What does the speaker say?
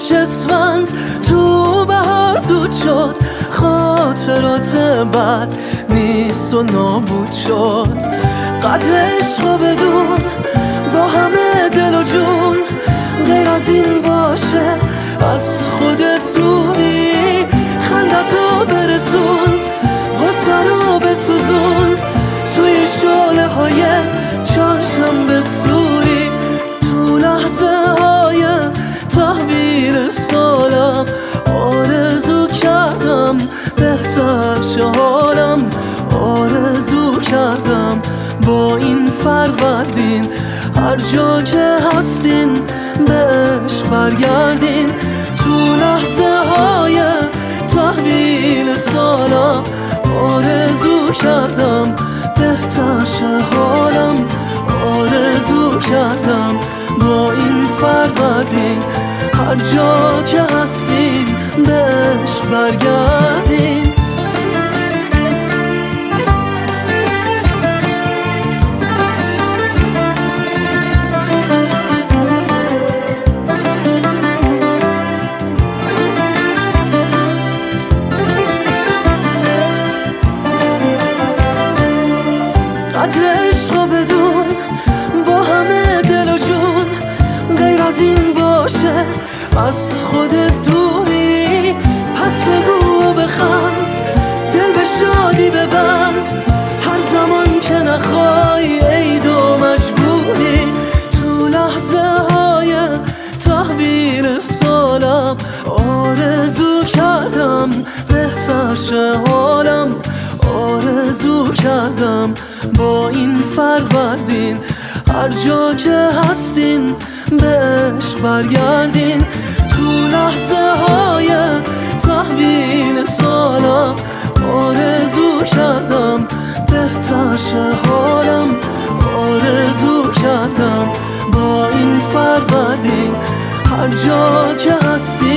آتش اسفند تو بهار دود شد، خاطرات بد نیست و نابود شد. قدر عشق بدون با همه دل و جون، غیر از این باشه از خودت دوری. خندتو برسون، غصه رو بسوزون، توی شعله های چهارشنبه سوری. تو لحظه های تحویل سالم آرزو کردم بهتر شه حالم، آرزو کردم با این فروردین هر جا که هستین به عشق برگردین. تو لحظه های تحویل سالم آرزو کردم بهتر شه حالم، آرزو کردم با این فروردین هر جا که هستین به عشق برگردین. قدر عشق بدون با همه دل و جون، غیر از این باشه از خودت دوری. پس بگو و بخند، دل به شادی ببند، هر زمان که نخوای عید و مجبوری. تو لحظه های تحویل سالم آرزو کردم بهتر شه حالم، آرزو کردم با این فروردین هر جا که هستین به عشق برگردین. تو لحظه های تحویل سالم آرزو کردم بهتر شه حالم، آرزو کردم با این فروردین هر جا که هستین